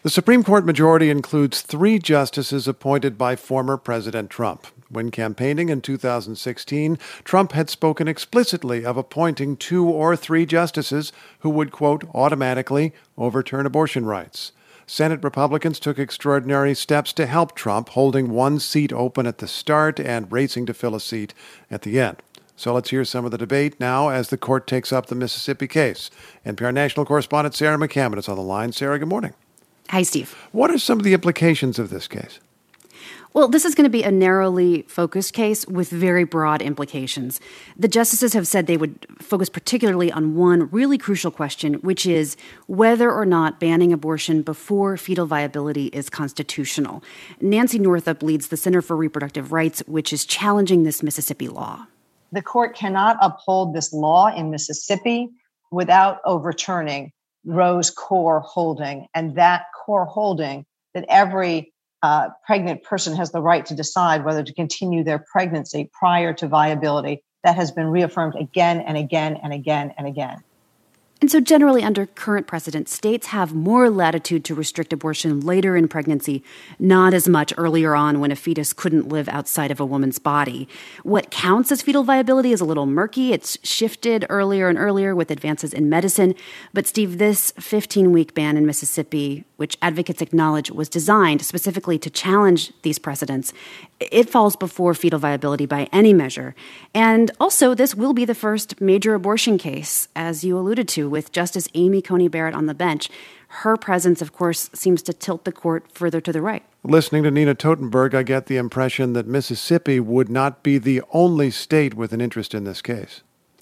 The Supreme Court majority includes 3 justices appointed by former President Trump. When campaigning in 2016, Trump had spoken explicitly of appointing 2 or 3 justices who would, quote, automatically overturn abortion rights. Senate Republicans took extraordinary steps to help Trump, holding 1 seat open at the start and racing to fill a seat at the end. So let's hear some of the debate now as the court takes up the Mississippi case. NPR national correspondent Sarah McCammon is on the line. Sarah, good morning. Hi, Steve. What are some of the implications of this case? Well, this is going to be a narrowly focused case with very broad implications. The justices have said they would focus particularly on one really crucial question, which is whether or not banning abortion before fetal viability is constitutional. Nancy Northup leads the Center for Reproductive Rights, which is challenging this Mississippi law. The court cannot uphold this law in Mississippi without overturning Roe's core holding, and that core holding that every pregnant person has the right to decide whether to continue their pregnancy prior to viability. That has been reaffirmed again and again and again and again. And so generally under current precedent, states have more latitude to restrict abortion later in pregnancy, not as much earlier on when a fetus couldn't live outside of a woman's body. What counts as fetal viability is a little murky. It's shifted earlier and earlier with advances in medicine. But Steve, this 15-week ban in Mississippi, which advocates acknowledge was designed specifically to challenge these precedents, it falls before fetal viability by any measure. And also, this will be the first major abortion case, as you alluded to, with Justice Amy Coney Barrett on the bench. Her presence, of course, seems to tilt the court further to the right. Listening to Nina Totenberg, I get the impression that Mississippi would not be the only state with an interest in this case.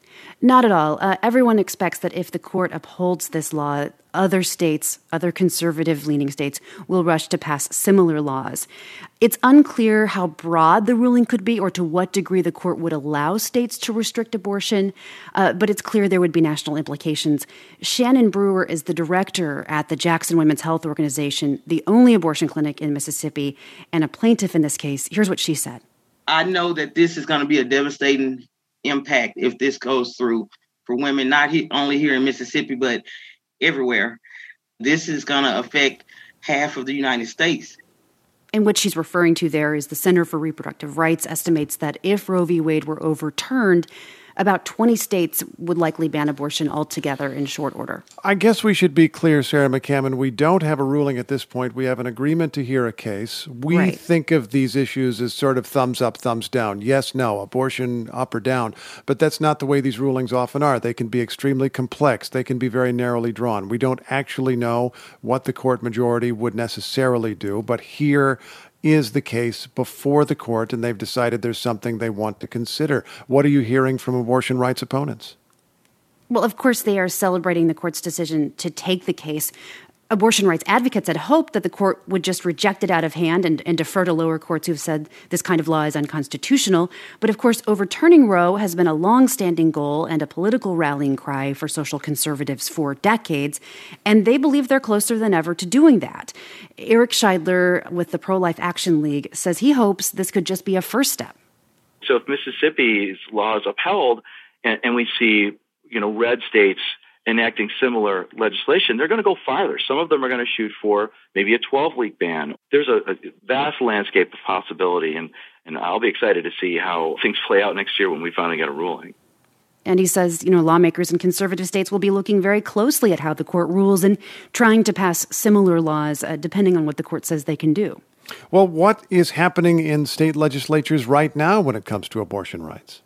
Not at all. Everyone expects that if the court upholds this law, other states, other conservative-leaning states, will rush to pass similar laws. It's unclear how broad the ruling could be or to what degree the court would allow states to restrict abortion, but it's clear there would be national implications. Shannon Brewer is the director at the Jackson Women's Health Organization, the only abortion clinic in Mississippi, and a plaintiff in this case. Here's what she said. I know that this is going to be a devastating impact if this goes through for women, not only here in Mississippi, but everywhere. This is going to affect half of the United States. And what she's referring to there is the Center for Reproductive Rights estimates that if Roe v. Wade were overturned, about 20 states would likely ban abortion altogether in short order. I guess we should be clear, Sarah McCammon. We don't have a ruling at this point. We have an agreement to hear a case. We think of these issues as sort of thumbs up, thumbs down. Yes, no, abortion up or down. But that's not the way these rulings often are. They can be extremely complex. They can be very narrowly drawn. We don't actually know what the court majority would necessarily do. But here is the case before the court, and they've decided there's something they want to consider. What are you hearing from abortion rights opponents? Well, of course, they are celebrating the court's decision to take the case. Abortion rights advocates had hoped that the court would just reject it out of hand and defer to lower courts who've said this kind of law is unconstitutional. But of course, overturning Roe has been a long-standing goal and a political rallying cry for social conservatives for decades, and they believe they're closer than ever to doing that. Eric Scheidler with the Pro-Life Action League says he hopes this could just be a first step. So if Mississippi's law is upheld and we see, red states enacting similar legislation, they're going to go farther. Some of them are going to shoot for maybe a 12-week ban. There's a vast landscape of possibility, and I'll be excited to see how things play out next year when we finally get a ruling. And he says, lawmakers in conservative states will be looking very closely at how the court rules and trying to pass similar laws, depending on what the court says they can do. Well, what is happening in state legislatures right now when it comes to abortion rights?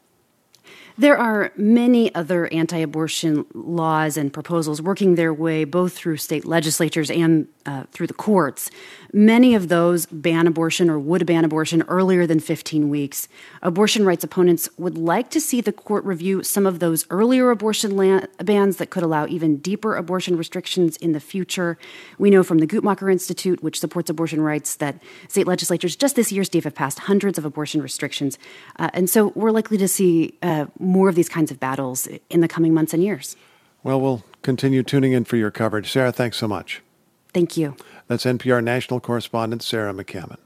There are many other anti-abortion laws and proposals working their way both through state legislatures and through the courts. Many of those ban abortion or would ban abortion earlier than 15 weeks. Abortion rights opponents would like to see the court review some of those earlier abortion bans that could allow even deeper abortion restrictions in the future. We know from the Guttmacher Institute, which supports abortion rights, that state legislatures just this year, Steve, have passed hundreds of abortion restrictions. And so we're likely to see more of these kinds of battles in the coming months and years. Well, we'll continue tuning in for your coverage. Sarah, thanks so much. Thank you. That's NPR national correspondent Sarah McCammon.